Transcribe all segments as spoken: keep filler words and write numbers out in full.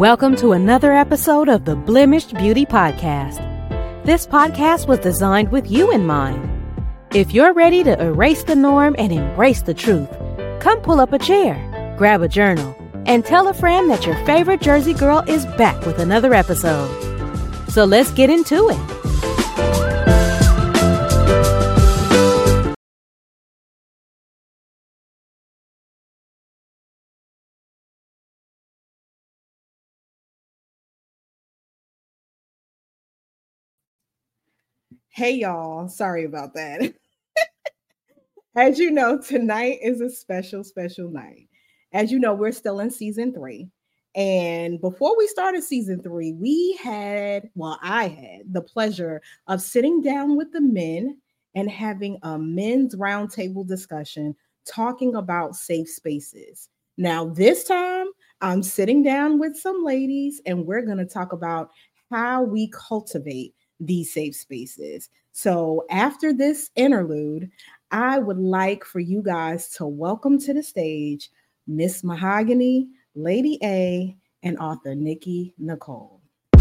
Welcome to another episode of the Blemished Beauty Podcast. This podcast was designed with you in mind. If you're ready to erase the norm and embrace the truth, come pull up a chair, grab a journal, and tell a friend that your favorite Jersey girl is back with another episode. So let's get into it. Hey y'all, sorry about that. As you know, tonight is a special, special night. As you know, we're still in season three. And before we started season three, we had, well, I had the pleasure of sitting down with the men and having a men's roundtable discussion talking about safe spaces. Now, this time I'm sitting down with some ladies and we're going to talk about how we cultivate these safe spaces. So after this interlude, I would like for you guys to welcome to the stage Miss Mahogany, Lady A, and author Nikki Nicole.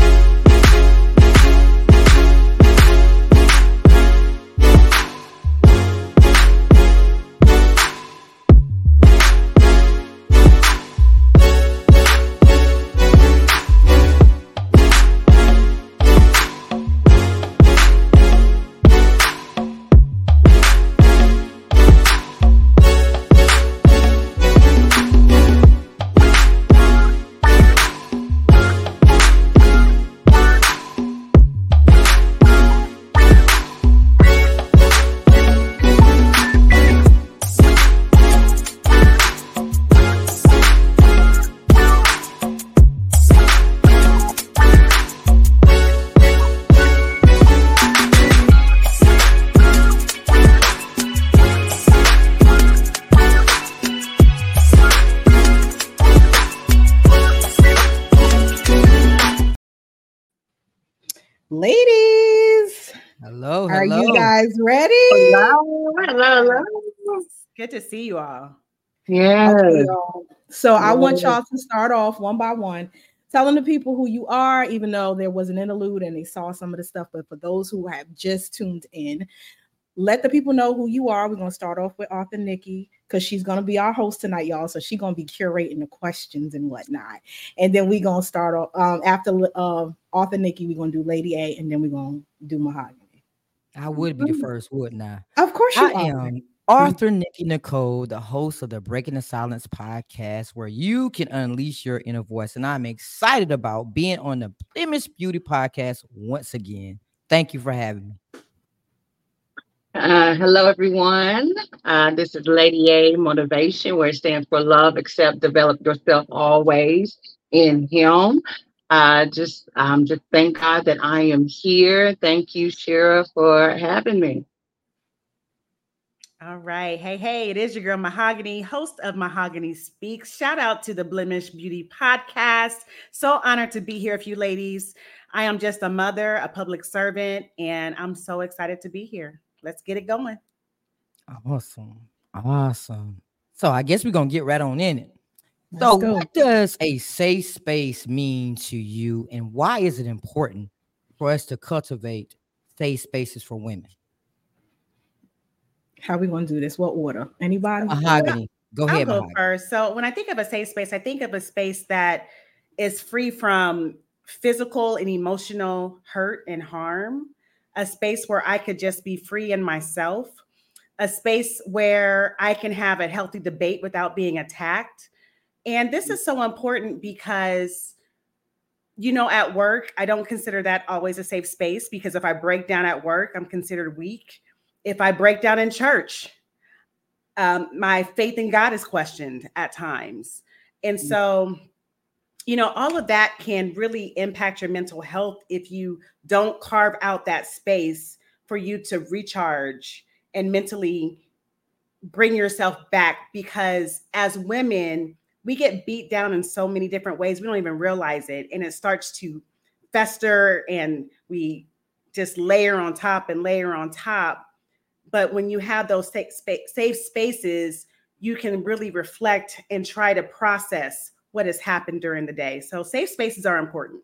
Ladies, hello, hello. Are you guys ready? Hello, hello, hello. Good to see you all. Yeah. Okay, y'all. So I want y'all to start off one by one, telling the people who you are, even though there was an interlude and they saw some of the stuff. But for those who have just tuned in, let the people know who you are. We're going to start off with author Nikki because she's going to be our host tonight, y'all. So she's going to be curating the questions and whatnot. And then we're going to start off um, after uh, author Nikki, we're going to do Lady A, and then we're going to do Mahogany. I would be the first, wouldn't I? Of course you I are. am Arthur Nikki Nicole, the host of the Breaking the Silence podcast, where you can unleash your inner voice. And I'm excited about being on the Blemished Beauty Podcast once again. Thank you for having me. Uh, hello, everyone. Uh, this is Lady A Motivation, where it stands for love, accept, develop yourself always in Him. Uh, just, um, just thank God that I am here. Thank you, Shira, for having me. All right. Hey, hey, it is your girl Mahogany, host of Mahogany Speaks. Shout out to the Blemished Beauty Podcast. So honored to be here with you ladies. I am just a mother, a public servant, and I'm so excited to be here. Let's get it going. Awesome. Awesome. So I guess we're going to get right on in it. So what does a safe space mean to you, and why is it important for us to cultivate safe spaces for women? How are we going to do this? What order? Anybody? Mahogany. Go ahead, I'll go Mahogany. first. So when I think of a safe space, I think of a space that is free from physical and emotional hurt and harm, a space where I could just be free in myself, a space where I can have a healthy debate without being attacked. And this is so important because, you know, at work, I don't consider that always a safe space, because if I break down at work, I'm considered weak. If I break down in church, um, my faith in God is questioned at times. And so, you know, all of that can really impact your mental health if you don't carve out that space for you to recharge and mentally bring yourself back. Because as women, we get beat down in so many different ways. We don't even realize it. And it starts to fester and we just layer on top and layer on top. But when you have those safe, safe spaces, you can really reflect and try to process what has happened during the day. So safe spaces are important.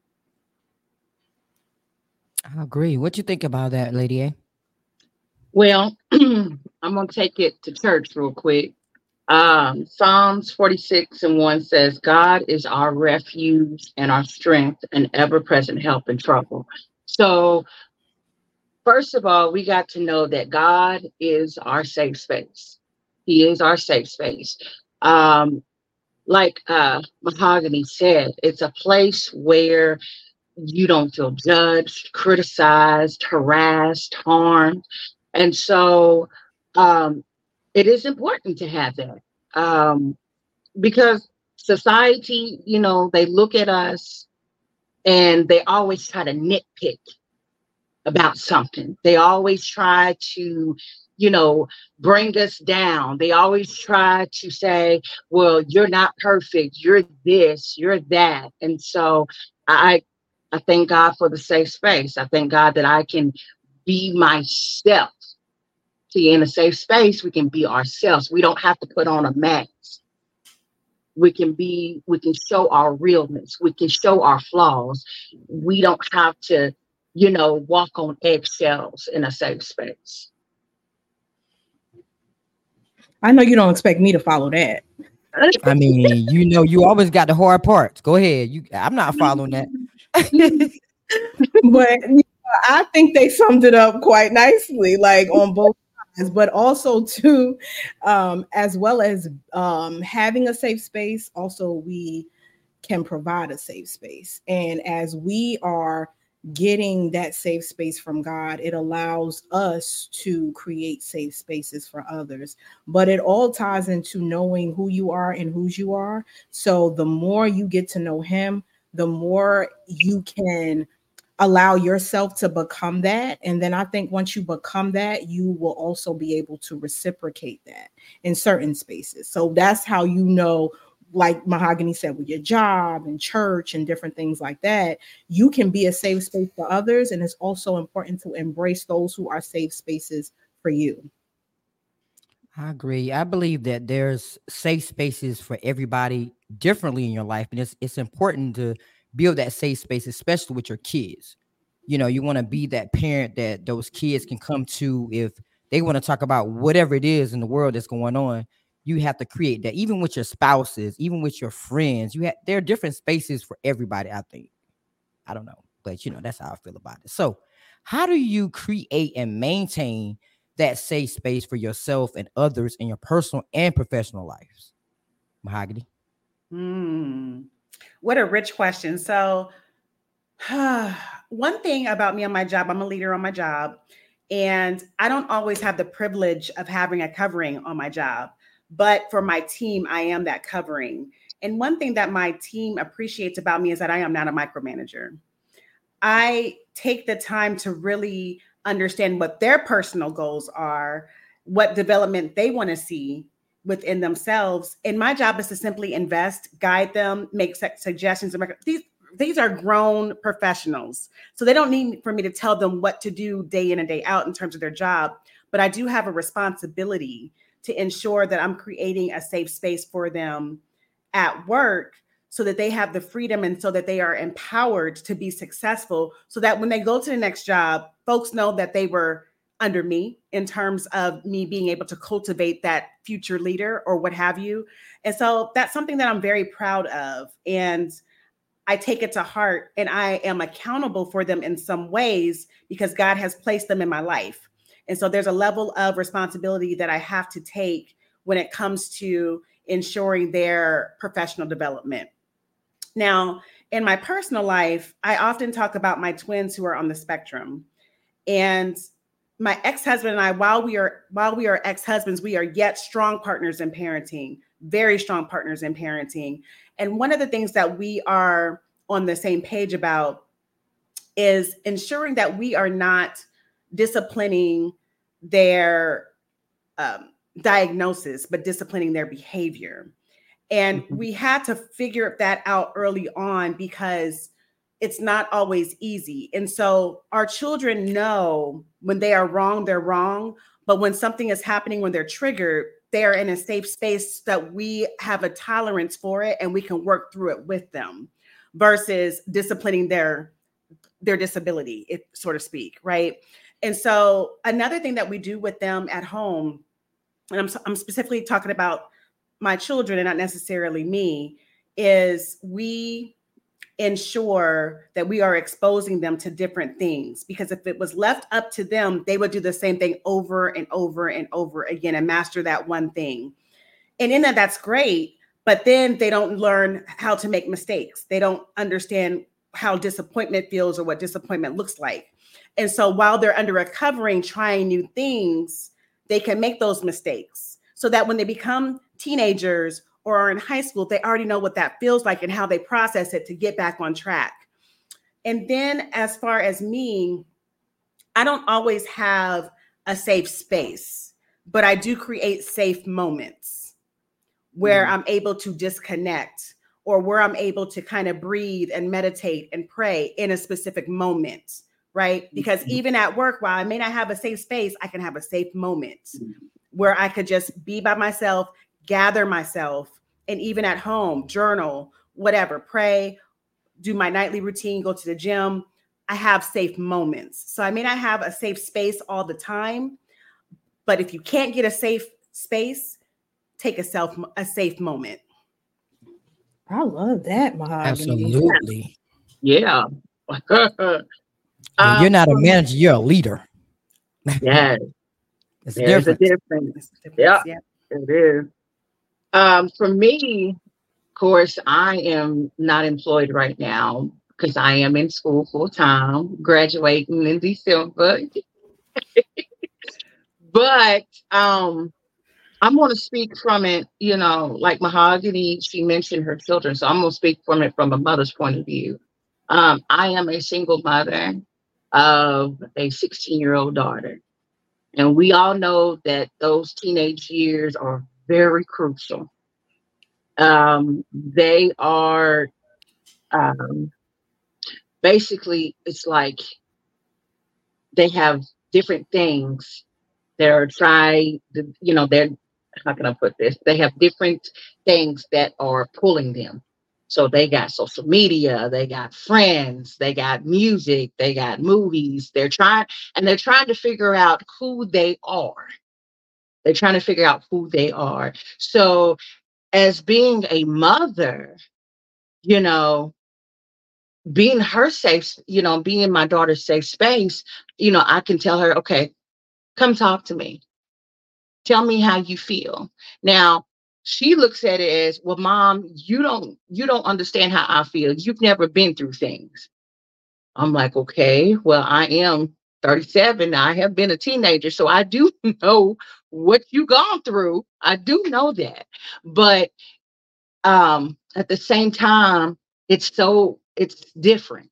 I agree. What you think about that, Lady A? Well, I'm going to take it to church real quick. Um, Psalms forty-six and one says, God is our refuge and our strength and ever-present help in trouble. So, first of all, we got to know that God is our safe space. He is our safe space. Um, like uh, Mahogany said, it's a place where you don't feel judged, criticized, harassed, harmed. And so um, it is important to have that um, because society, you know, they look at us and they always try to nitpick about something. They always try to, you know, bring us down. They always try to say, well, you're not perfect. You're this, you're that. And so I, I thank God for the safe space. I thank God that I can be myself. See, in a safe space, we can be ourselves. We don't have to put on a mask. We can be, we can show our realness. We can show our flaws. We don't have to, you know, walk on eggshells in a safe space. I know you don't expect me to follow that. I mean, you know, you always got the hard parts. Go ahead. You, I'm not following that. But you know, I think they summed it up quite nicely, like on both sides, but also too, um, as well as um, having a safe space, also we can provide a safe space. And as we are getting that safe space from God, it allows us to create safe spaces for others. But it all ties into knowing who you are and whose you are. So the more you get to know him, the more you can allow yourself to become that. And then I think once you become that, you will also be able to reciprocate that in certain spaces. So that's how you know, like Mahogany said, with your job and church and different things like that, you can be a safe space for others. And it's also important to embrace those who are safe spaces for you. I agree. I believe that there's safe spaces for everybody differently in your life. And it's it's important to build that safe space, especially with your kids. You know, you want to be that parent that those kids can come to if they want to talk about whatever it is in the world that's going on. You have to create that, even with your spouses, even with your friends. You have there are different spaces for everybody, I think. I don't know, but you know, that's how I feel about it. So how do you create and maintain that safe space for yourself and others in your personal and professional lives? Mahogany. Hmm. What a rich question. So one thing about me on my job, I'm a leader on my job, and I don't always have the privilege of having a covering on my job. But for my team, I am that covering. And one thing that my team appreciates about me is that I am not a micromanager. I take the time to really understand what their personal goals are, what development they want to see within themselves. And my job is to simply invest, guide them, make suggestions. These, these are grown professionals. So they don't need for me to tell them what to do day in and day out in terms of their job. But I do have a responsibility to ensure that I'm creating a safe space for them at work so that they have the freedom and so that they are empowered to be successful, so that when they go to the next job, folks know that they were under me in terms of me being able to cultivate that future leader or what have you. And so that's something that I'm very proud of. And I take it to heart, and I am accountable for them in some ways because God has placed them in my life. And so there's a level of responsibility that I have to take when it comes to ensuring their professional development. Now, in my personal life, I often talk about my twins who are on the spectrum. And my ex-husband and I, while we are while we are ex-husbands, we are yet strong partners in parenting, very strong partners in parenting. And one of the things that we are on the same page about is ensuring that we are not disciplining their um, diagnosis, but disciplining their behavior. And mm-hmm. we had to figure that out early on because it's not always easy. And so our children know when they are wrong, they're wrong. But when something is happening, when they're triggered, they're in a safe space that we have a tolerance for it and we can work through it with them versus disciplining their their disability, if, so to speak, right? And so another thing that we do with them at home, and I'm, I'm specifically talking about my children and not necessarily me, is we ensure that we are exposing them to different things. Because if it was left up to them, they would do the same thing over and over and over again and master that one thing. And in that, that's great. But then they don't learn how to make mistakes. They don't understand how disappointment feels or what disappointment looks like. And so while they're under a covering, trying new things, they can make those mistakes so that when they become teenagers or are in high school, they already know what that feels like and how they process it to get back on track. And then as far as me, I don't always have a safe space, but I do create safe moments where mm-hmm. I'm able to disconnect or where I'm able to kind of breathe and meditate and pray in a specific moment, right? Because mm-hmm. even at work, while I may not have a safe space, I can have a safe moment mm-hmm. where I could just be by myself, gather myself, and even at home, journal, whatever, pray, do my nightly routine, go to the gym. I have safe moments. So I may not have a safe space all the time, but if you can't get a safe space, take a self a safe moment. I love that, Mahogany. Absolutely. Yeah. Yeah, you're not a manager, you're a leader. Yeah. It's There's different. a difference. Yeah, yeah, it is. Um, for me, of course, I am not employed right now because I am in school full time, graduating in December. But um, I'm going to speak from it, you know, like Mahogany, she mentioned her children. So I'm going to speak from it from a mother's point of view. Um, I am a single mother of a sixteen-year-old daughter. And we all know that those teenage years are very crucial. Um, they are um, basically, it's like they have different things that are trying, you know, they're, how can I put this? They have different things that are pulling them. So they got social media, they got friends, they got music, they got movies. They're trying, and they're trying to figure out who they are. They're trying to figure out who they are. So as being a mother, you know, being her safe, you know, being my daughter's safe space, you know, I can tell her, okay, come talk to me. Tell me how you feel. Now, she looks at it as, well, Mom, you don't, you don't understand how I feel. You've never been through things. I'm like, okay, well, I am thirty-seven. I have been a teenager, so I do know what you've gone through. I do know that. But um, at the same time, it's so, it's different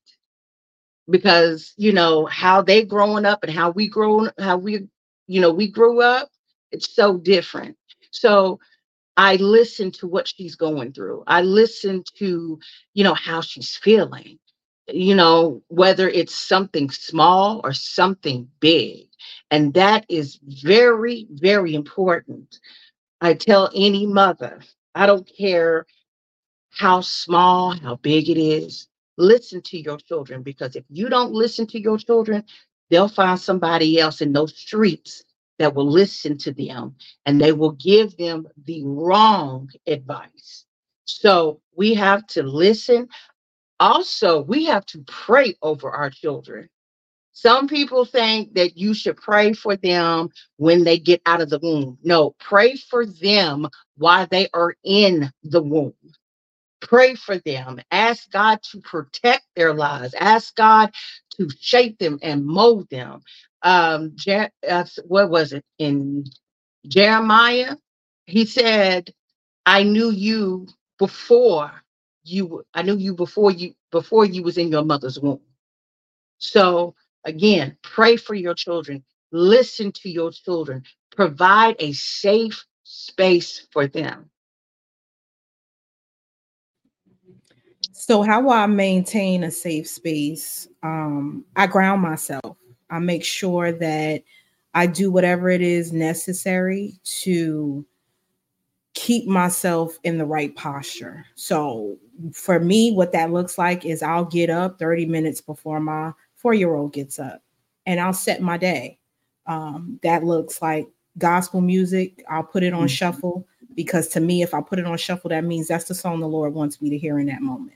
because, you know, how they growing up and how we grown, how we, you know, we grew up, it's so different. So I listen to what she's going through. I listen to, you know, how she's feeling, you know, whether it's something small or something big. And that is very, very important. I tell any mother, I don't care how small, how big it is, listen to your children, because if you don't listen to your children, they'll find somebody else in those streets that will listen to them and they will give them the wrong advice. So we have to listen. Also, we have to pray over our children. Some people think that you should pray for them when they get out of the womb. No, pray for them while they are in the womb. Pray for them. Ask God to protect their lives. Ask God to shape them and mold them. Um, Je- uh, what was it in Jeremiah? He said, "I knew you before you. I knew you before you before you was in your mother's womb." So again, pray for your children. Listen to your children. Provide a safe space for them. So how will I maintain a safe space? Um, I ground myself. I make sure that I do whatever it is necessary to keep myself in the right posture. So for me, what that looks like is I'll get up thirty minutes before my four-year-old gets up, and I'll set my day. Um, that looks like gospel music. I'll put it on mm-hmm. shuffle, because to me, if I put it on shuffle, that means that's the song the Lord wants me to hear in that moment.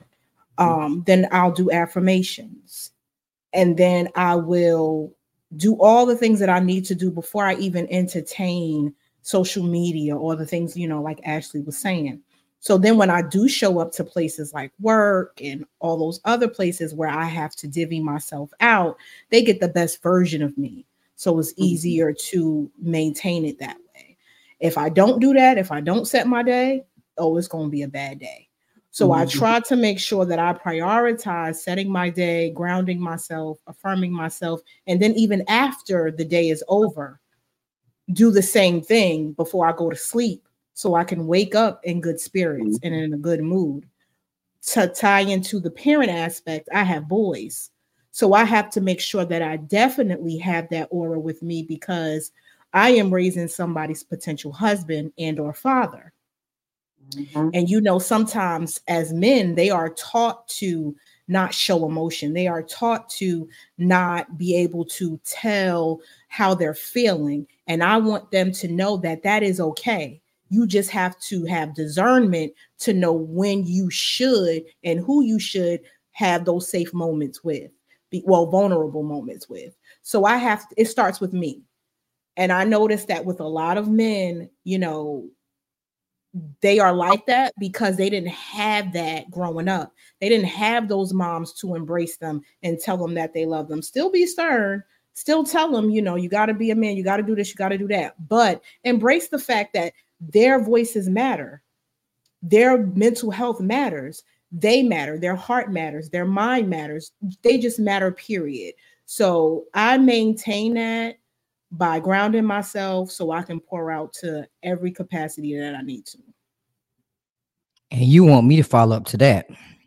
Um, then I'll do affirmations, and then I will do all the things that I need to do before I even entertain social media or the things, you know, like Ashley was saying. So then when I do show up to places like work and all those other places where I have to divvy myself out, they get the best version of me. So it's easier to maintain it that way. If I don't do that, if I don't set my day, oh, it's going to be a bad day. So mm-hmm. I try to make sure that I prioritize setting my day, grounding myself, affirming myself. And then even after the day is over, do the same thing before I go to sleep, so I can wake up in good spirits mm-hmm. and in a good mood. To tie into the parent aspect, I have boys. So I have to make sure that I definitely have that aura with me, because I am raising somebody's potential husband and or father. Mm-hmm. And, you know, sometimes as men, they are taught to not show emotion. They are taught to not be able to tell how they're feeling. And I want them to know that that is okay. You just have to have discernment to know when you should and who you should have those safe moments with, be, well, vulnerable moments with. So I have, it starts with me. And I noticed that with a lot of men, you know, they are like that because they didn't have that growing up. They didn't have those moms to embrace them and tell them that they love them. Still be stern, still tell them, you know, you got to be a man, you got to do this, you got to do that. But embrace the fact that their voices matter. Their mental health matters. They matter. Their heart matters. Their mind matters. They just matter, period. So I maintain that by grounding myself so I can pour out to every capacity that I need to. And you want me to follow up to that.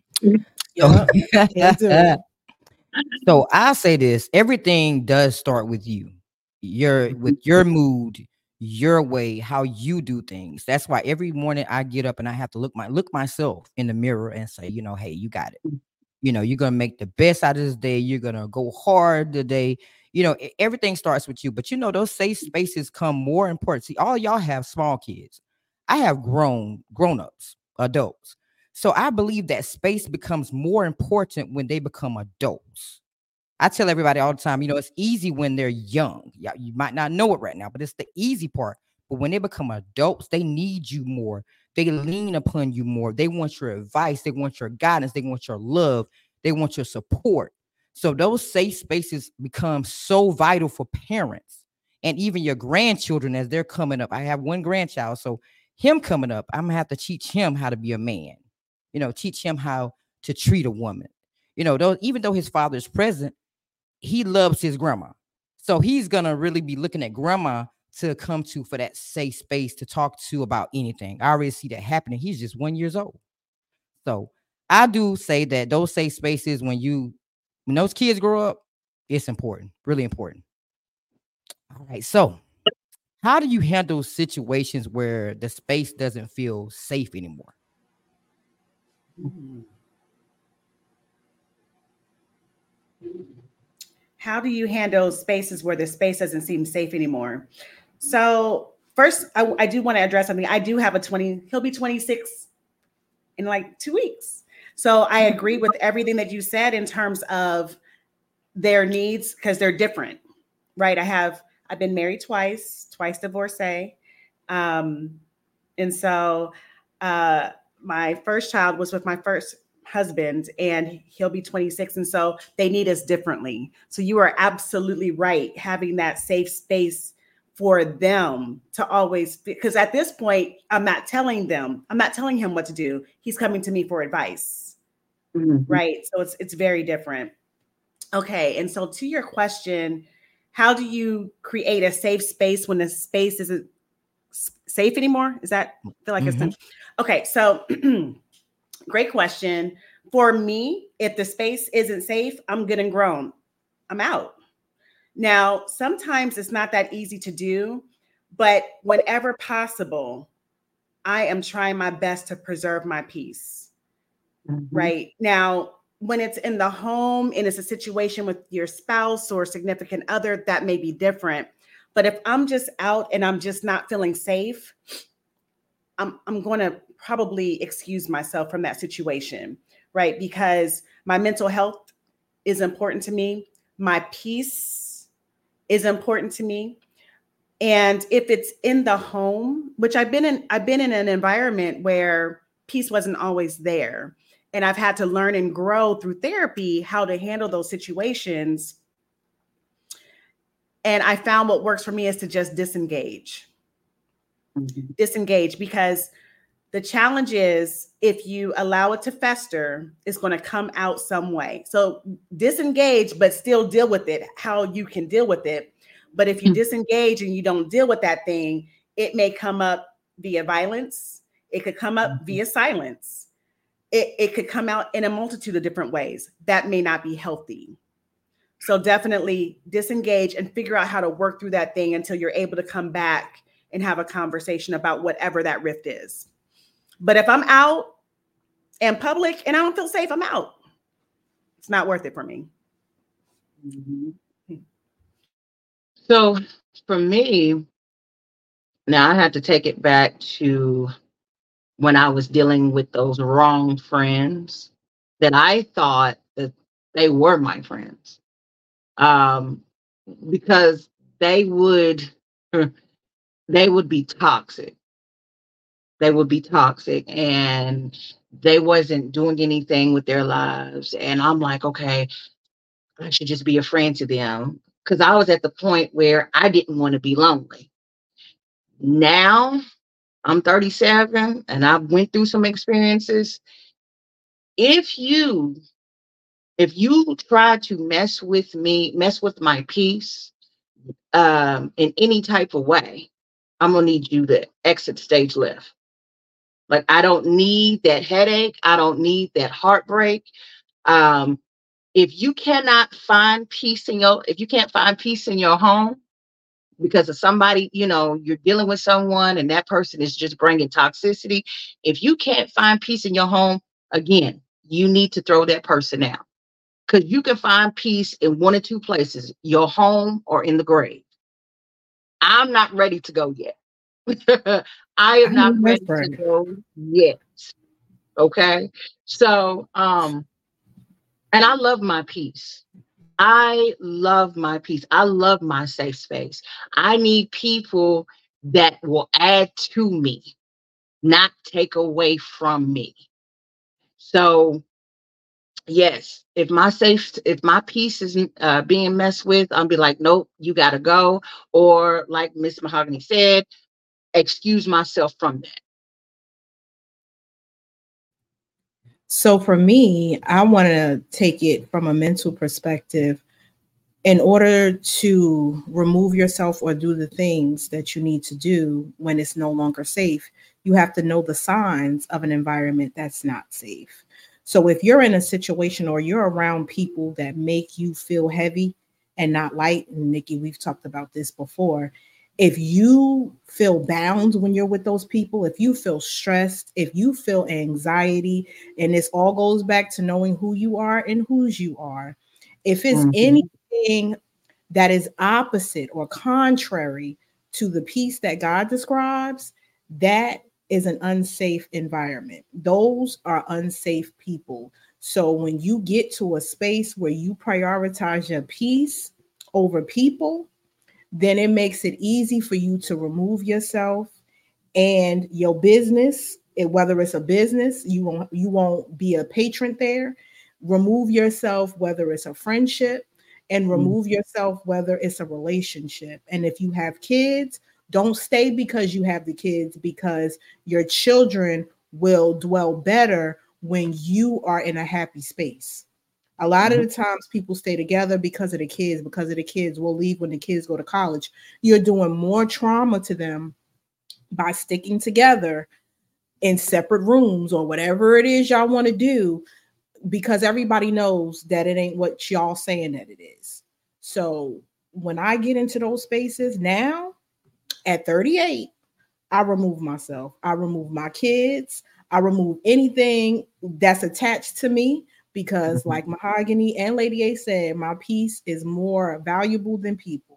Yep. So, so I say this, everything does start with you. Your with your mood, your way, how you do things. That's why every morning I get up and I have to look my look myself in the mirror and say, you know, hey, you got it. You know, you're gonna make the best out of this day. You're gonna go hard today. You know, everything starts with you. But you know, those safe spaces come more important. See, all y'all have small kids. I have grown grown-ups, adults. So I believe that space becomes more important when they become adults. I tell everybody all the time, you know, it's easy when they're young. Yeah, you might not know it right now, but it's the easy part. But when they become adults, they need you more. They lean upon you more. They want your advice. They want your guidance. They want your love. They want your support. So those safe spaces become so vital for parents and even your grandchildren as they're coming up. I have one grandchild, so him coming up, I'm gonna have to teach him how to be a man. You know, teach him how to treat a woman. You know, though, even though his father is present, he loves his grandma. So he's gonna really be looking at grandma to come to for that safe space to talk to about anything. I already see that happening. He's just one years old. So I do say that those safe spaces, when you when those kids grow up, it's important, really important. All right. So how do you handle situations where the space doesn't feel safe anymore? How do you handle spaces where the space doesn't seem safe anymore? So first, I, I do want to address something. I do have a twenty, he'll be twenty-six in like two weeks. So I agree with everything that you said in terms of their needs, because they're different, right? I have, I've been married twice, twice divorcee. Um, and so uh, my first child was with my first husband, and he'll be twenty-six. And so they need us differently. So you are absolutely right. Having that safe space for them to always, because at this point, I'm not telling them, I'm not telling him what to do. He's coming to me for advice, mm-hmm. right? So it's it's very different. Okay, and so to your question, how do you create a safe space when the space isn't safe anymore? Is that, I feel like mm-hmm. it's, okay, so great question. For me, if the space isn't safe, I'm good and grown. I'm out. Now, sometimes it's not that easy to do, but whenever possible, I am trying my best to preserve my peace. Mm-hmm. Right now, when it's in the home and it's a situation with your spouse or significant other, that may be different. But if I'm just out and I'm just not feeling safe, I'm, I'm going to probably excuse myself from that situation, right? Because my mental health is important to me. My peace is important to me. And if it's in the home, which I've been in, I've been in an environment where peace wasn't always there. And I've had to learn and grow through therapy how to handle those situations. And I found what works for me is to just disengage. Mm-hmm. Disengage, because the challenge is if you allow it to fester, it's going to come out some way. So disengage, but still deal with it, how you can deal with it. But if you mm-hmm. disengage and you don't deal with that thing, it may come up via violence. It could come up mm-hmm. via silence. It, it could come out in a multitude of different ways. That may not be healthy. So definitely disengage and figure out how to work through that thing until you're able to come back and have a conversation about whatever that rift is. But if I'm out in public and I don't feel safe, I'm out. It's not worth it for me. Mm-hmm. So for me, now I had to take it back to when I was dealing with those wrong friends that I thought that they were my friends. Um, because they would, they would be toxic. They would be toxic and they wasn't doing anything with their lives. And I'm like, okay, I should just be a friend to them. Because I was at the point where I didn't want to be lonely. Now I'm thirty-seven and I went through some experiences. If you, if you try to mess with me, mess with my peace um, in any type of way, I'm going to need you to exit stage left. Like, I don't need that headache. I don't need that heartbreak. Um, if you cannot find peace in your, if you can't find peace in your home because of somebody, you know, you're dealing with someone and that person is just bringing toxicity. If you can't find peace in your home, again, you need to throw that person out because you can find peace in one or two places, your home or in the grave. I'm not ready to go yet. I am not ready to go yet. Okay. So, um, and I love my peace. I love my peace. I love my safe space. I need people that will add to me, not take away from me. So, yes, if my safe, if my peace is uh, being messed with, I'll be like, nope, you got to go. Or like Miss Mahogany said, excuse myself from that. So for me, I want to take it from a mental perspective. In order to remove yourself or do the things that you need to do when it's no longer safe, you have to know the signs of an environment that's not safe. So if you're in a situation or you're around people that make you feel heavy and not light, and Nikki, we've talked about this before, if you feel bound when you're with those people, if you feel stressed, if you feel anxiety, and this all goes back to knowing who you are and whose you are, if it's mm-hmm. anything that is opposite or contrary to the peace that God describes, that is an unsafe environment. Those are unsafe people. So when you get to a space where you prioritize your peace over people, then it makes it easy for you to remove yourself and your business, whether it's a business, you won't, you won't be a patron there. Remove yourself, whether it's a friendship, and remove mm-hmm. yourself, whether it's a relationship. And if you have kids, don't stay because you have the kids, because your children will dwell better when you are in a happy space. A lot mm-hmm. of the times people stay together because of the kids, because of the kids will leave when the kids go to college. You're doing more trauma to them by sticking together in separate rooms or whatever it is y'all want to do, because everybody knows that it ain't what y'all saying that it is. So when I get into those spaces now at thirty-eight, I remove myself. I remove my kids. I remove anything that's attached to me because, mm-hmm. like Mahogany and Lady A said, my peace is more valuable than people.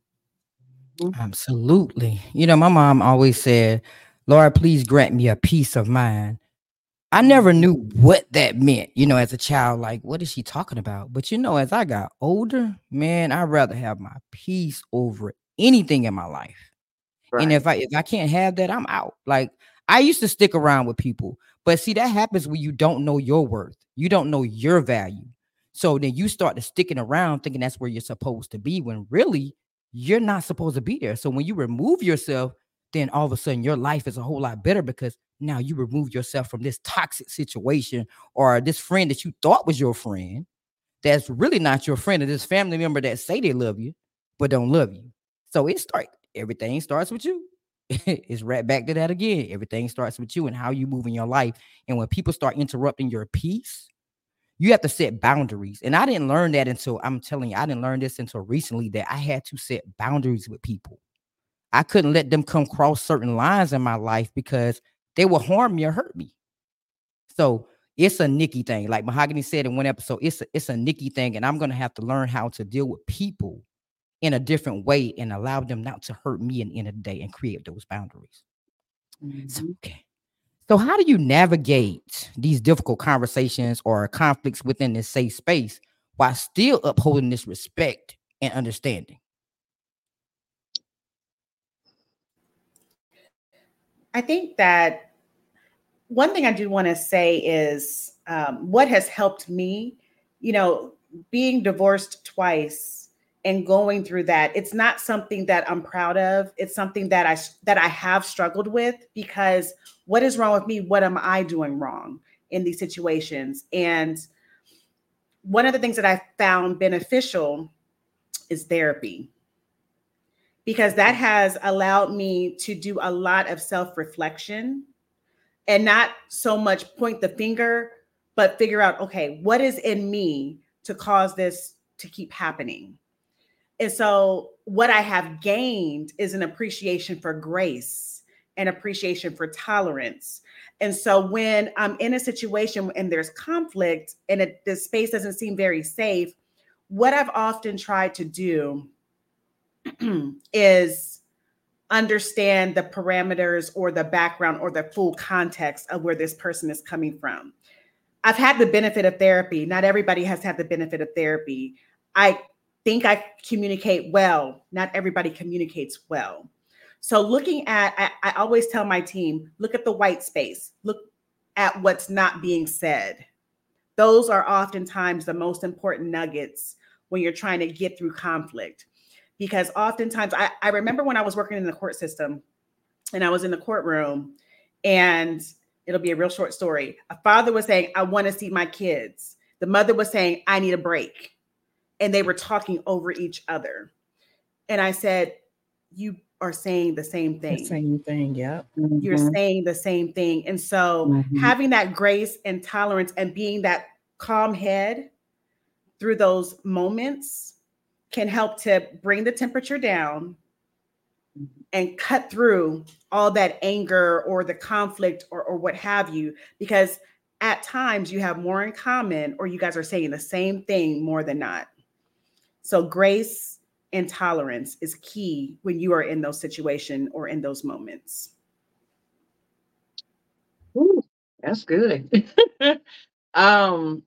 Absolutely. You know, my mom always said, Lord, please grant me a peace of mind. I never knew what that meant, you know, as a child, like, what is she talking about? But, you know, as I got older, man, I'd rather have my peace over anything in my life. Right. And if I if I can't have that, I'm out. Like, I used to stick around with people, but see, that happens when you don't know your worth. You don't know your value. So then you start to sticking around thinking that's where you're supposed to be, when really you're not supposed to be there. So when you remove yourself, then all of a sudden your life is a whole lot better because now you remove yourself from this toxic situation or this friend that you thought was your friend that's really not your friend, or this family member that say they love you but don't love you. So it starts, everything starts with you. It's right back to that again. Everything starts with you and how you move in your life. And when people start interrupting your peace, you have to set boundaries. And I didn't learn that until, I'm telling you, I didn't learn this until recently, that I had to set boundaries with people. I couldn't let them come cross certain lines in my life because they will harm me or hurt me. So it's a Nikki thing. Like Mahogany said in one episode, it's a, it's a Nikki thing. And I'm going to have to learn how to deal with people in a different way and allow them not to hurt me in the end of the day and create those boundaries. Mm-hmm. So, okay. So how do you navigate these difficult conversations or conflicts within this safe space while still upholding this respect and understanding? I think that one thing I do want to say is um, what has helped me, you know, being divorced twice and going through that. It's not something that I'm proud of. It's something that I that I have struggled with, because what is wrong with me? What am I doing wrong in these situations? And one of the things that I found beneficial is therapy, because that has allowed me to do a lot of self-reflection and not so much point the finger, but figure out, okay, what is in me to cause this to keep happening? And so what I have gained is an appreciation for grace and appreciation for tolerance. And so when I'm in a situation and there's conflict and it, the space doesn't seem very safe, what I've often tried to do is understand the parameters or the background or the full context of where this person is coming from. I've had the benefit of therapy. Not everybody has had the benefit of therapy. I think I communicate well. Not everybody communicates well. So looking at, I, I always tell my team, look at the white space. Look at what's not being said. Those are oftentimes the most important nuggets when you're trying to get through conflict. Because oftentimes, I, I remember when I was working in the court system and I was in the courtroom, and it'll be a real short story. A father was saying, I want to see my kids. The mother was saying, I need a break. And they were talking over each other. And I said, you are saying the same thing. The same thing, yeah. Mm-hmm. You're saying the same thing. And so mm-hmm. having that grace and tolerance and being that calm head through those moments can help to bring the temperature down and cut through all that anger or the conflict or, or what have you, because at times you have more in common, or you guys are saying the same thing more than not. So grace and tolerance is key when you are in those situations or in those moments. Ooh, that's good. um,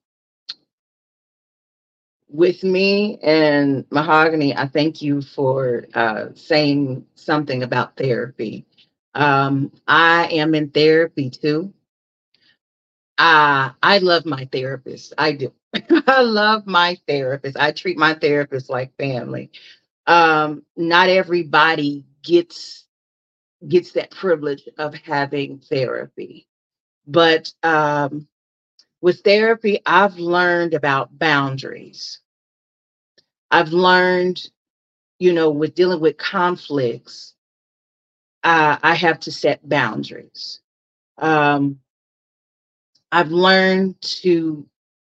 With me and Mahogany, I thank you for uh, saying something about therapy. Um, I am in therapy too. Uh, I love my therapist. I do. I love my therapist. I treat my therapist like family. Um, not everybody gets gets that privilege of having therapy, but um, with therapy, I've learned about boundaries. I've learned, you know, with dealing with conflicts, uh, I have to set boundaries. Um, I've learned to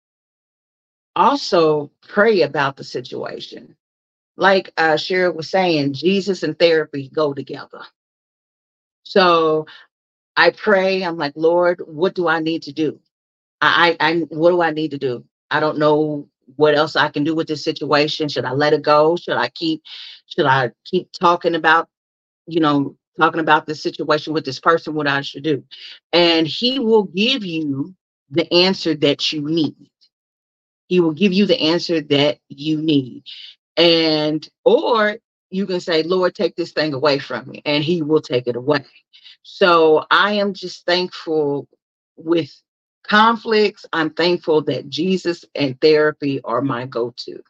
also pray about the situation. Like uh, Cheryl was saying, Jesus and therapy go together. So I pray. I'm like, Lord, what do I need to do? I, I, I what do I need to do? I don't know what else I can do with this situation. Should I let it go? Should I keep, should I keep talking about, you know, talking about this situation with this person, what I should do? And he will give you the answer that you need. He will give you the answer that you need. And, or you can say, Lord, take this thing away from me, and he will take it away. So I am just thankful with conflicts. I'm thankful that Jesus and therapy are my go-to.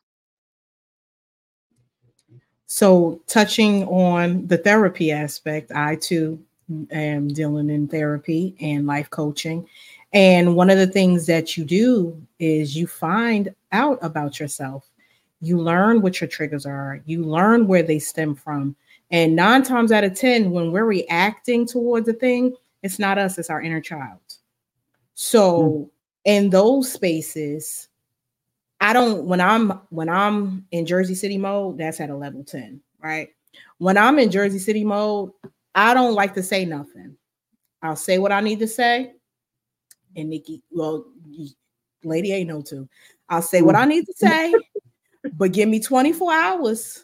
So touching on the therapy aspect, I too am dealing in therapy and life coaching. And one of the things that you do is you find out about yourself. You learn what your triggers are. You learn where they stem from. And nine times out of ten, when we're reacting towards a thing, it's not us, it's our inner child. So mm. in those spaces, I don't, when I'm, when I'm in Jersey City mode, that's at a level ten, right? When I'm in Jersey City mode, I don't like to say nothing. I'll say what I need to say. And Nikki, well, Lady A know too. I'll say what I need to say, but give me twenty-four hours.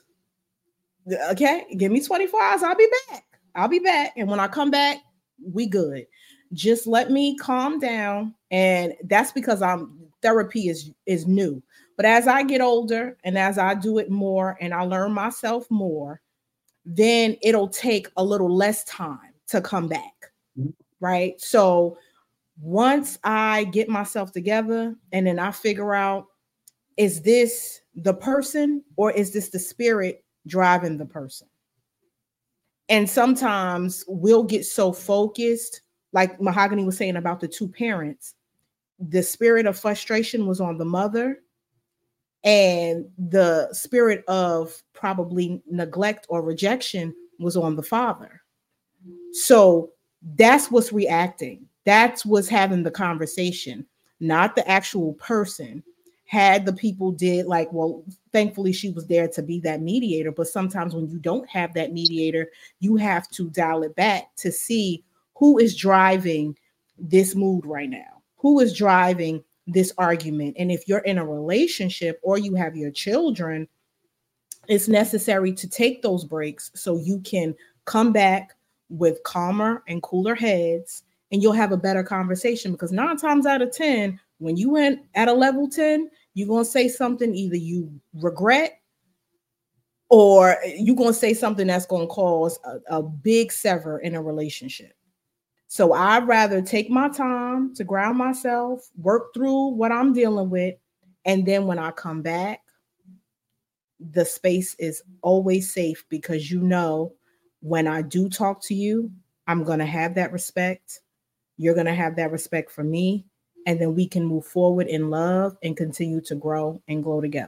Okay, give me twenty-four hours. I'll be back. I'll be back. And when I come back, we good. Just let me calm down. And that's because I'm therapy is, is new. But as I get older and as I do it more and I learn myself more, then it'll take a little less time to come back. Right. So once I get myself together and then I figure out, is this the person or is this the spirit driving the person? And sometimes we'll get so focused, like Mahogany was saying about the two parents, the spirit of frustration was on the mother and the spirit of probably neglect or rejection was on the father. So that's what's reacting. That's what's having the conversation, not the actual person. Had the people did like, well, thankfully she was there to be that mediator. But sometimes when you don't have that mediator, you have to dial it back to see who is driving this mood right now, who is driving this argument. And if you're in a relationship or you have your children, it's necessary to take those breaks so you can come back with calmer and cooler heads and you'll have a better conversation, because nine times out of ten, when you went at a level ten, you're going to say something either you regret or you're going to say something that's going to cause a, a big sever in a relationship. So I'd rather take my time to ground myself, work through what I'm dealing with. And then when I come back, the space is always safe because you know, when I do talk to you, I'm going to have that respect. You're going to have that respect for me. And then we can move forward in love and continue to grow and grow together.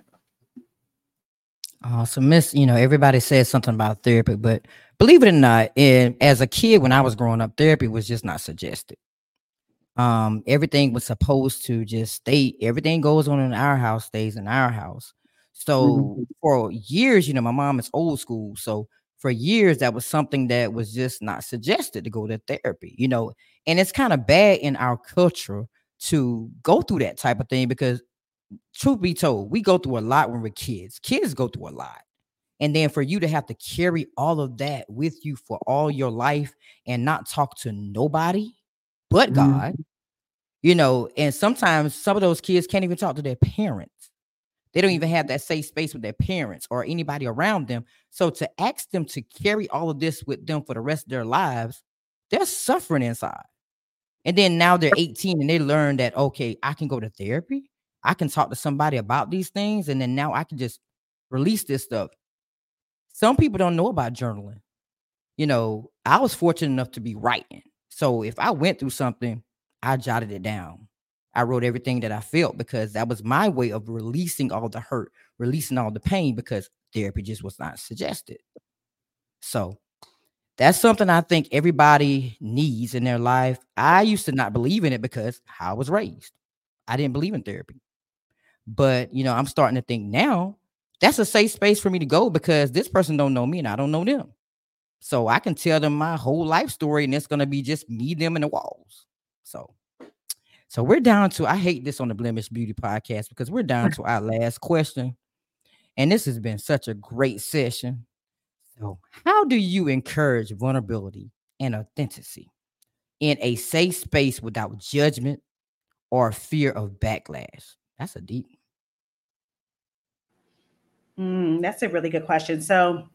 Awesome. Miss, you know, everybody says something about therapy, but believe it or not, in, as a kid, when I was growing up, therapy was just not suggested. Um, everything was supposed to just stay. Everything goes on in our house, stays in our house. So mm-hmm. for years, you know, my mom is old school. So for years, that was something that was just not suggested to go to therapy, you know, and it's kind of bad in our culture to go through that type of thing because truth be told, we go through a lot when we're kids. Kids go through a lot. And then for you to have to carry all of that with you for all your life and not talk to nobody but God, mm-hmm. you know, and sometimes some of those kids can't even talk to their parents. They don't even have that safe space with their parents or anybody around them. So to ask them to carry all of this with them for the rest of their lives, they're suffering inside. And then now they're eighteen and they learn that, okay, I can go to therapy. I can talk to somebody about these things. And then now I can just release this stuff. Some people don't know about journaling. You know, I was fortunate enough to be writing. So if I went through something, I jotted it down. I wrote everything that I felt because that was my way of releasing all the hurt, releasing all the pain because therapy just was not suggested. So that's something I think everybody needs in their life. I used to not believe in it because how I was raised. I didn't believe in therapy. But, you know, I'm starting to think now that's a safe space for me to go because this person don't know me and I don't know them. So I can tell them my whole life story, and it's gonna be just me, them, and the walls. So, so we're down to. I hate this on the Blemish Beauty Podcast because we're down to our last question, and this has been such a great session. So, how do you encourage vulnerability and authenticity in a safe space without judgment or fear of backlash? That's a deep Mm, that's a really good question. So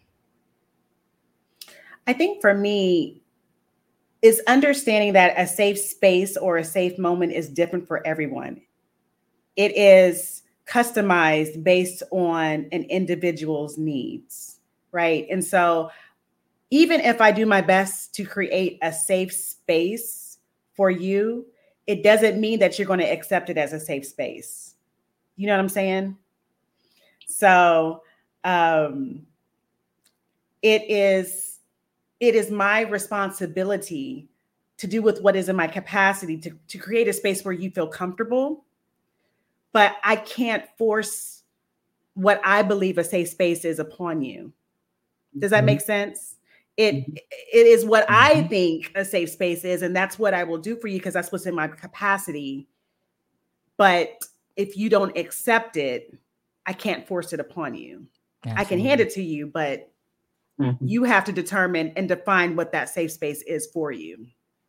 I think for me, is understanding that a safe space or a safe moment is different for everyone. It is customized based on an individual's needs, right? And so even if I do my best to create a safe space for you, it doesn't mean that you're going to accept it as a safe space. You know what I'm saying? So um, it is it is my responsibility to do with what is in my capacity to, to create a space where you feel comfortable, but I can't force what I believe a safe space is upon you. Does that make sense? It it is what I think a safe space is, and that's what I will do for you because that's what's in my capacity. But if you don't accept it, I can't force it upon you. Absolutely. I can hand it to you, but mm-hmm. you have to determine and define what that safe space is for you.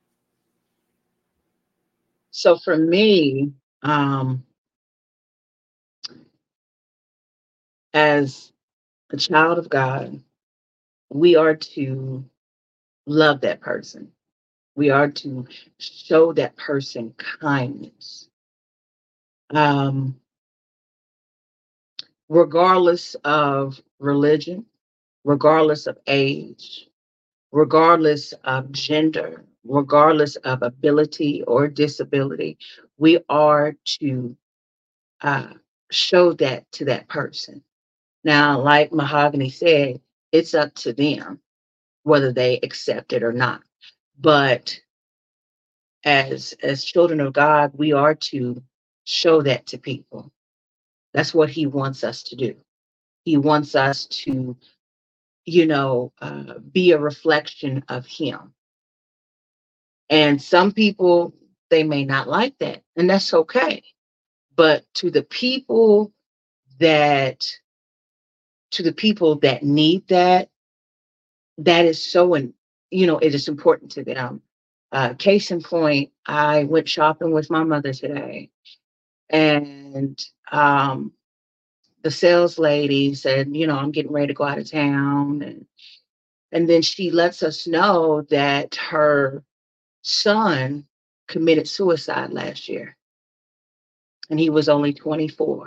So for me, um, as a child of God, we are to love that person. We are to show that person kindness. Um, regardless of religion, regardless of age, regardless of gender, regardless of ability or disability, we are to uh, show that to that person. Now, like Mahogany said, it's up to them whether they accept it or not. But as as children of God, we are to show that to people. That's what he wants us to do. He wants us to, you know, uh, be a reflection of him. And some people, they may not like that, and that's okay. But to the people that, to the people that need that, that is so, in, you know, it is important to them. Uh, case in point, I went shopping with my mother today, and um, the sales lady said, you know, I'm getting ready to go out of town. And, and then she lets us know that her son committed suicide last year. And he was only twenty-four.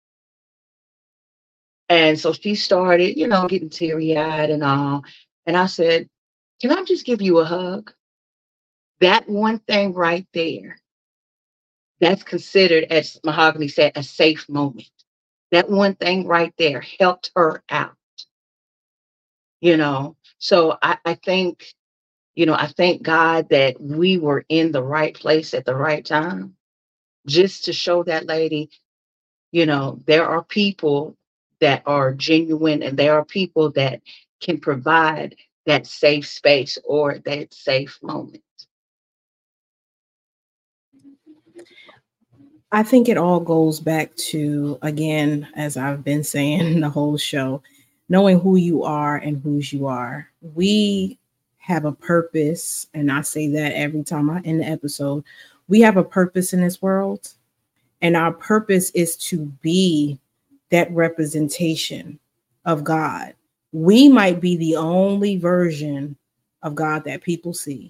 And so she started, you know, getting teary-eyed and all. And I said, can I just give you a hug? That one thing right there, that's considered, as Mahogany said, a safe moment. That one thing right there helped her out. You know, so I, I think, you know, I thank God that we were in the right place at the right time, just to show that lady, you know, there are people that are genuine and there are people that can provide that safe space or that safe moment. I think it all goes back to, again, as I've been saying the whole show, knowing who you are and whose you are. We have a purpose, and I say that every time I end the episode. We have a purpose in this world, and our purpose is to be that representation of God. We might be the only version of God that people see.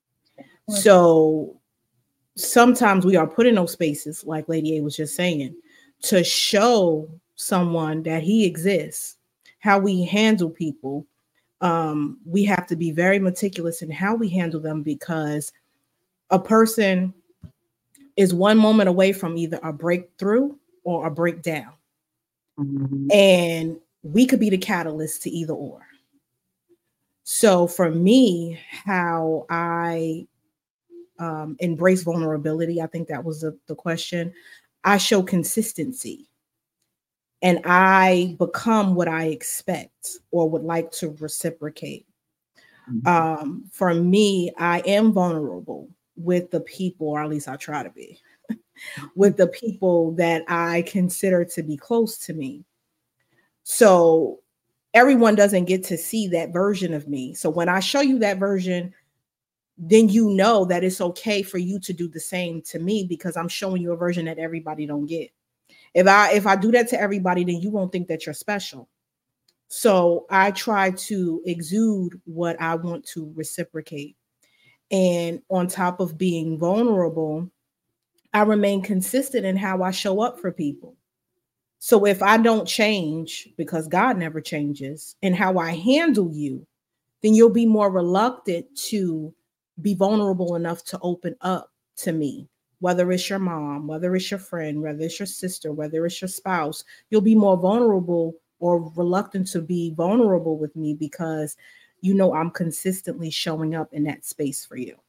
So sometimes we are put in those spaces, like Lady A was just saying, to show someone that he exists. How we handle people, um, we have to be very meticulous in how we handle them, because a person is one moment away from either a breakthrough or a breakdown. Mm-hmm. And we could be the catalyst to either or. So for me, how I um, embrace vulnerability, I think that was the, the question. I show consistency. And I become what I expect or would like to reciprocate. Mhm. Um, for me, I am vulnerable with the people, or at least I try to be, with the people that I consider to be close to me. So everyone doesn't get to see that version of me. So when I show you that version, then you know that it's okay for you to do the same to me, because I'm showing you a version that everybody don't get. If I if I do that to everybody, then you won't think that you're special. So I try to exude what I want to reciprocate. And on top of being vulnerable, I remain consistent in how I show up for people. So if I don't change, because God never changes, in how I handle you, then you'll be more reluctant to be vulnerable enough to open up to me. Whether it's your mom, whether it's your friend, whether it's your sister, whether it's your spouse, you'll be more vulnerable or reluctant to be vulnerable with me, because you know I'm consistently showing up in that space for you.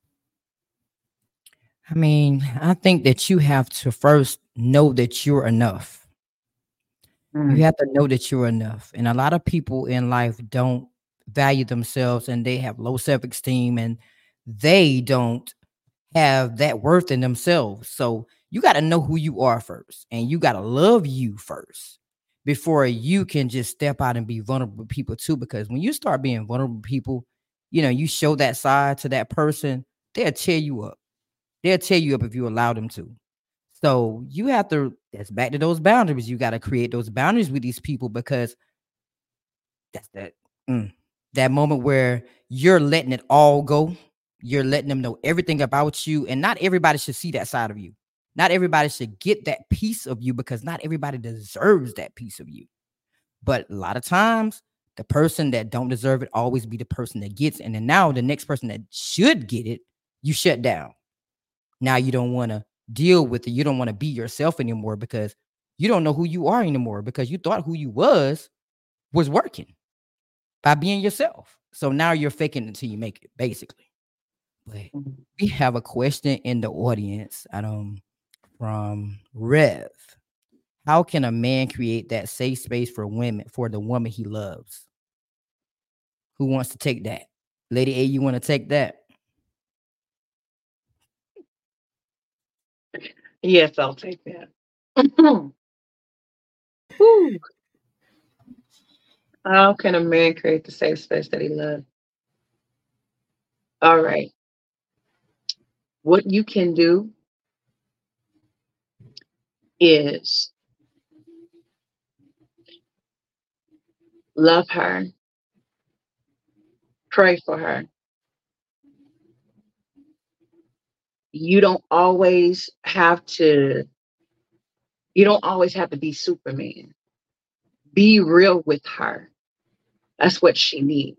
I mean, I think that you have to first know that you're enough. Mm. You have to know that you're enough. And a lot of people in life don't value themselves, and they have low self-esteem, and they don't have that worth in themselves. So you got to know who you are first, and you got to love you first before you can just step out and be vulnerable with people too. Because when you start being vulnerable with people, you know, you show that side to that person, they'll tear you up. They'll tear you up if you allow them to. So you have to, that's back to those boundaries. You got to create those boundaries with these people, because that's that, mm, that moment where you're letting it all go. You're letting them know everything about you. And not everybody should see that side of you. Not everybody should get that piece of you, because not everybody deserves that piece of you. But a lot of times, the person that don't deserve it always be the person that gets it. And then now the next person that should get it, you shut down. Now you don't want to deal with it. You don't want to be yourself anymore, because you don't know who you are anymore, because you thought who you was was working by being yourself. So now you're faking it until you make it, basically. But we have a question in the audience, um, from Rev. How can a man create that safe space for women, for the woman he loves? Who wants to take that? Lady A, you want to take that? Yes, I'll take that. Whew. How can a man create the safe space that he loves? All right. What you can do is love her, pray for her. You don't always have to, you don't always have to be Superman. Be real with her. That's what she needs.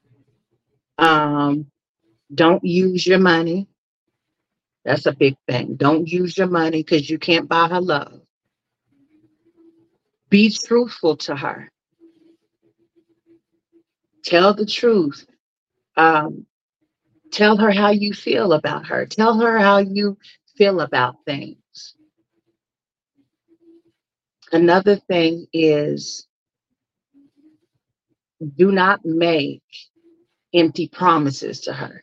Um, don't use your money. That's a big thing. Don't use your money, because you can't buy her love. Be truthful to her. Tell the truth. Um, tell her how you feel about her. Tell her how you feel about things. Another thing is, do not make empty promises to her.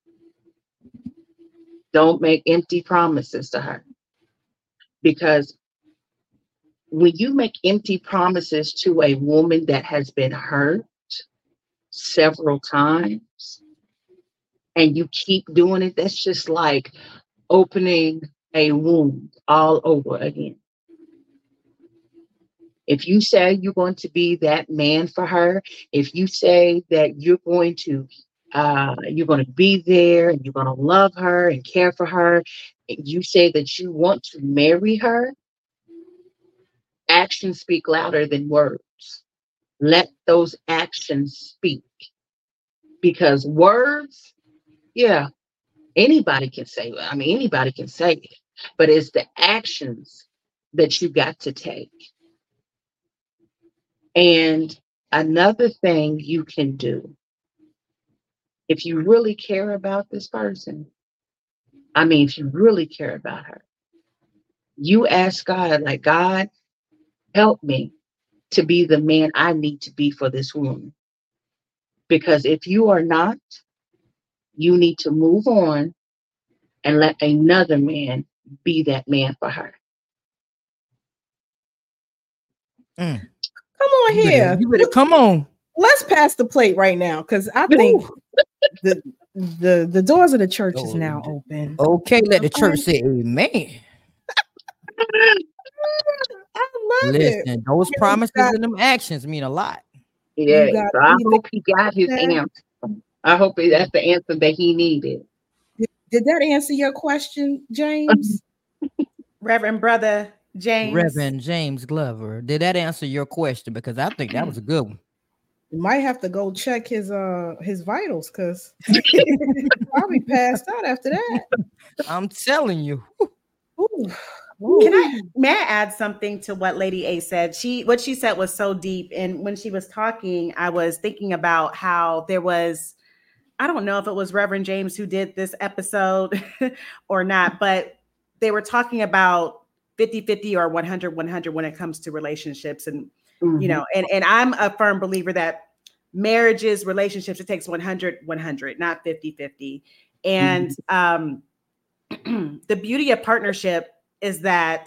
Don't make empty promises to her. Because when you make empty promises to a woman that has been hurt several times, and you keep doing it, that's just like opening a wound all over again. If you say you're going to be that man for her, if you say that you're going to uh, you're going to be there and you're going to love her and care for her, and you say that you want to marry her, actions speak louder than words. Let those actions speak, because words, yeah, anybody can say it. I mean, anybody can say it, but it's the actions that you got to take. And another thing you can do, if you really care about this person, I mean, if you really care about her, you ask God, like, God, help me to be the man I need to be for this woman. Because if you are not, you need to move on and let another man be that man for her. Mm. Come on You better, here. you better come on. Let's pass the plate right now, because I think the the the doors of the church is Oh, now open. Okay, let the Okay. church say amen. I love Listen, it. those You promises got- and them actions mean a lot. Yeah, got so I either hope he got his that- answer. I hope that's the answer that he needed. Did, did that answer your question, James? Reverend Brother James. Reverend James Glover, did that answer your question? Because I think that was a good one. You might have to go check his uh his vitals, because probably passed out after that. I'm telling you. Ooh. Can I may I add something to what Lady A said? She what she said was so deep. And when she was talking, I was thinking about how there was, I don't know if it was Reverend James who did this episode or not, but they were talking about fifty-fifty or one hundred one hundred when it comes to relationships. And Mhm. you know, and, and I'm a firm believer that marriages, relationships, it takes one hundred one hundred, not fifty-fifty. And um, the beauty of partnership is that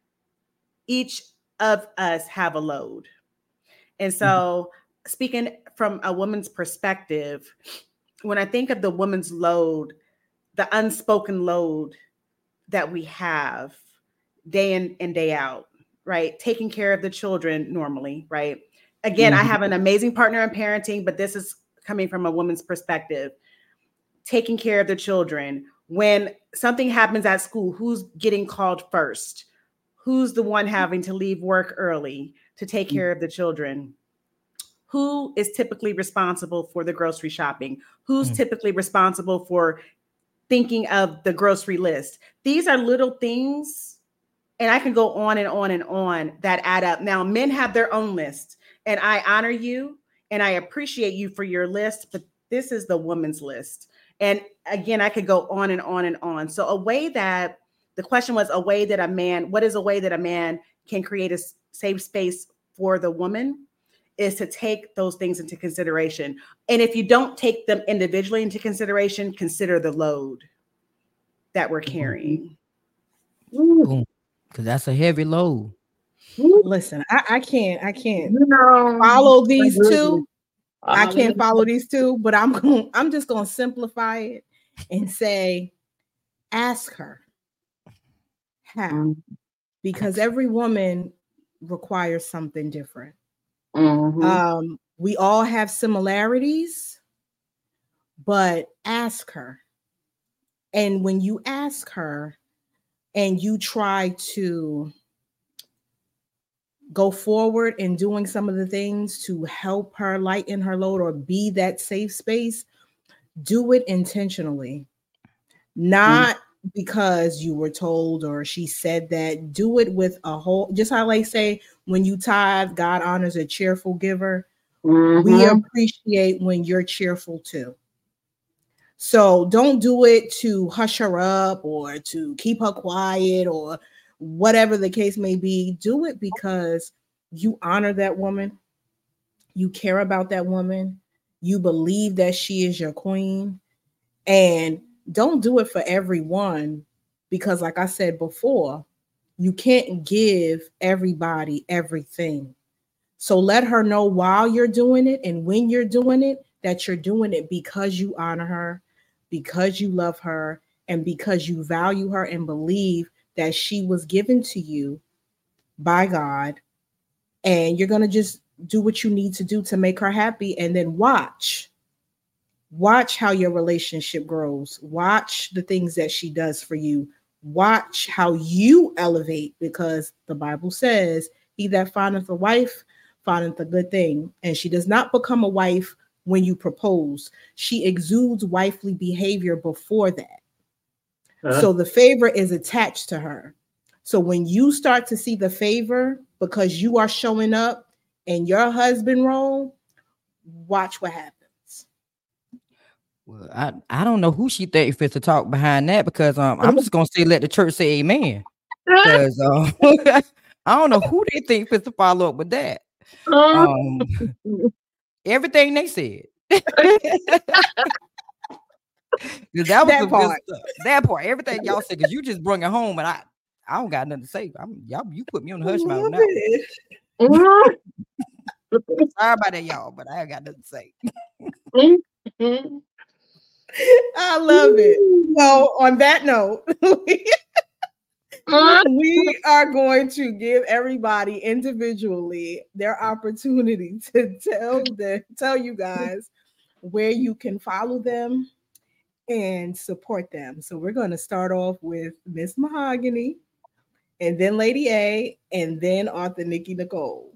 each of us have a load. And so speaking from a woman's perspective, when I think of the woman's load, the unspoken load that we have day in and day out, right? Taking care of the children normally, right? Again, I have an amazing partner in parenting, but this is coming from a woman's perspective. Taking care of the children. When something happens at school, who's getting called first? Who's the one having to leave work early to take care of the children? Who is typically responsible for the grocery shopping? Who's mm. typically responsible for thinking of the grocery list? These are little things, and I can go on and on and on that add up. Now, men have their own list, and I honor you and I appreciate you for your list, but this is the woman's list. And again, I could go on and on and on. So a way that the question was a way that a man, what is a way that a man can create a safe space for the woman is to take those things into consideration. And if you don't take them individually into consideration, consider the load that we're carrying. Because that's a heavy load. Listen, I, I can't, I can't no, follow these two. I, I can't follow these two, but I'm going, I'm just going to simplify it and say, ask her how, because every woman requires something different. Mm-hmm. Um, we all have similarities, but ask her. And when you ask her and you try to go forward in doing some of the things to help her lighten her load or be that safe space, do it intentionally, not mm-hmm. because you were told or she said that. Do it with a whole, just how they say, when you tithe, God honors a cheerful giver. Mm-hmm. We appreciate when you're cheerful too. So don't do it to hush her up or to keep her quiet or whatever the case may be. Do it because you honor that woman. You care about that woman. You believe that she is your queen. And don't do it for everyone because, like I said before, you can't give everybody everything. So let her know while you're doing it and when you're doing it, that you're doing it because you honor her, because you love her, and because you value her and believe that she was given to you by God. And you're going to just do what you need to do to make her happy. And then watch, watch how your relationship grows. Watch the things that she does for you. Watch how you elevate, because the Bible says, he that findeth a wife findeth a good thing. And she does not become a wife when you propose. She exudes wifely behavior before that. Uh-huh. So the favor is attached to her. So when you start to see the favor because you are showing up in your husband role, watch what happens. Well, I, I don't know who she thinks fit to talk behind that, because um I'm just gonna say let the church say amen. Because um, I don't know who they think fit to follow up with that. Um, everything they said, that was That the part. good stuff. That part, everything y'all said, because you just brought it home, and I, I don't got nothing to say. I'm y'all, you put me on the hush mouth Love now. it. Sorry about that, y'all, but I ain't got nothing to say. I love it. So on that note, we are going to give everybody individually their opportunity to tell the tell you guys where you can follow them and support them. So we're going to start off with Miss Mahogany, and then Lady A, and then Author Nikki Nicole.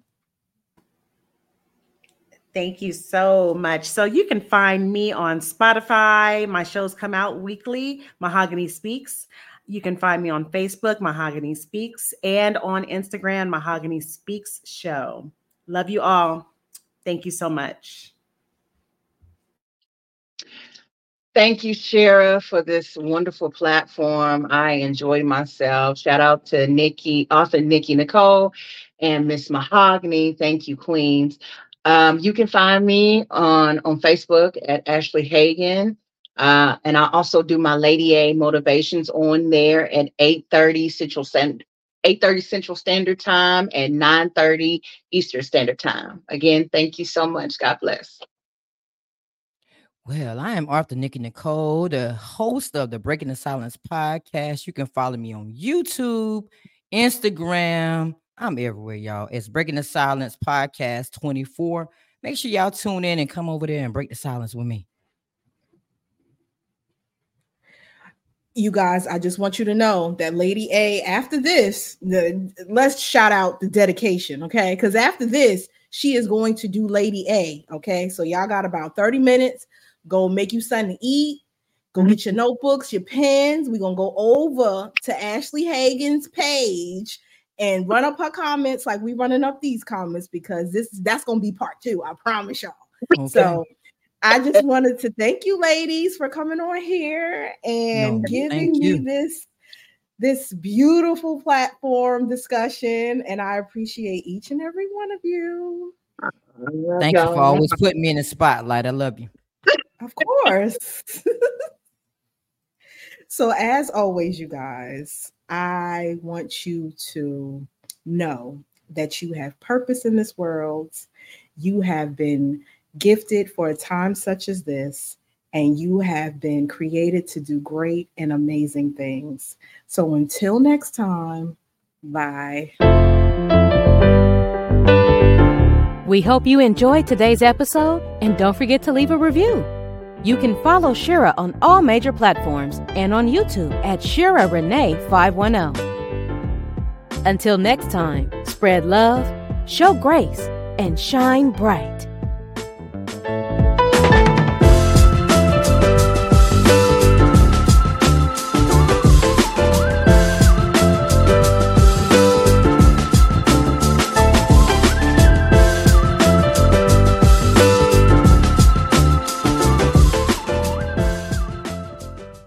Thank you so much. So you can find me on Spotify. My shows come out weekly, Mahogany Speaks. You can find me on Facebook, Mahogany Speaks, and on Instagram, Mahogany Speaks Show. Love you all. Thank you so much. Thank you, Shara, for this wonderful platform. I enjoyed myself. Shout out to Nikki, author Nikki Nicole, and Miss Mahogany. Thank you, Queens. Um, you can find me on, on Facebook at Ashley Hagen. Uh, and I also do my Lady A motivations on there at eight thirty Central Standard, eight thirty Central Standard Time and nine thirty Eastern Standard Time. Again, thank you so much. God bless. Well, I am Author Nikki Nicole, the host of the Breaking the Silence podcast. You can follow me on YouTube, Instagram. I'm everywhere, y'all. It's Breaking the Silence podcast twenty-four. Make sure y'all tune in and come over there and break the silence with me. You guys, I just want you to know that Lady A, after this, the, let's shout out the dedication, okay? Because after this, she is going to do Lady A, okay? So y'all got about thirty minutes. Go make you something to eat. Go get your notebooks, your pens. We're going to go over to Ashley Hagen's page and run up her comments like we running up these comments, because this that's going to be part two. I promise y'all. Okay. So I just wanted to thank you, ladies, for coming on here and no, giving me this, this beautiful platform discussion. And I appreciate each and every one of you. Thank you for always putting me in the spotlight. I love you. Of course. So as always, you guys, I want you to know that you have purpose in this world. You have been gifted for a time such as this, and you have been created to do great and amazing things. So until next time, bye. We hope you enjoyed today's episode, and don't forget to leave a review. You can follow Shara on all major platforms and on YouTube at Shara Renee five one zero. Until next time, spread love, show grace, and shine bright.